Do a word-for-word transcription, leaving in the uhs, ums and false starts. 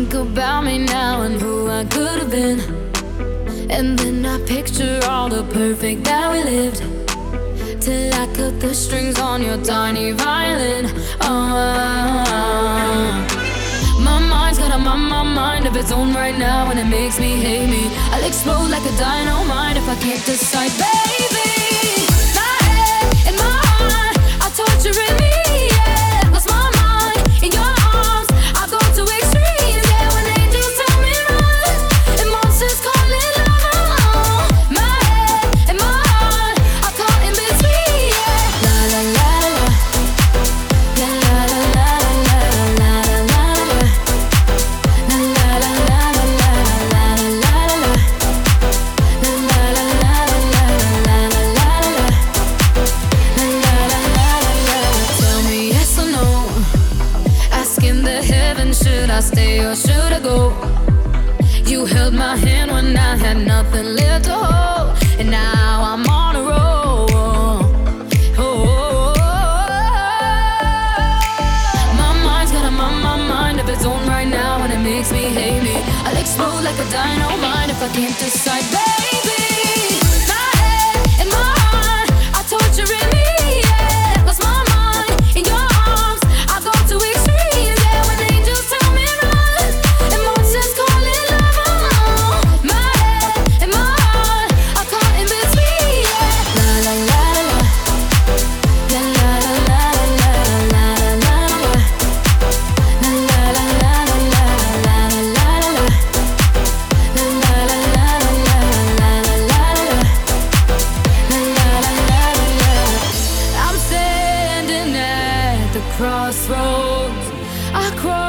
think about me now and who I could have been. And then I picture all the perfect that we lived, till I cut the strings on your tiny violin. Oh, my mind's got a my, my mind of its own right now, and it makes me hate me. I'll explode like a dynamite if I can't decide, baby. My head and my heart are torturing me, yeah. Lost my mind in your arms, I go to extremes, yeah. When angels tell me run and monsters call it love. My head and my heart are caught in between, yeah. La la la la, la la la la la la la la, la la la la la la la la la, la la la la la la la la. Tell me yes or no, asking the heavens, should I stay or should I go? You held my hand when I had nothing left to hold, and now I'm on a roll. Oh, my mind's got a my, my mind of its own right now, and it makes me hate me. I'll explode like a dynamite if I can't decide, baby. My head and my heart are torturing me, yeah. Lost my mind in your arms, I go to extremes, yeah. When angels tell me run and monsters call it love. My head and my heart are caught in between, yeah. La la la la, la la la la la la la la, la la la la la la la la la, la la la la la la la. I'm standing at the crossroads. I cross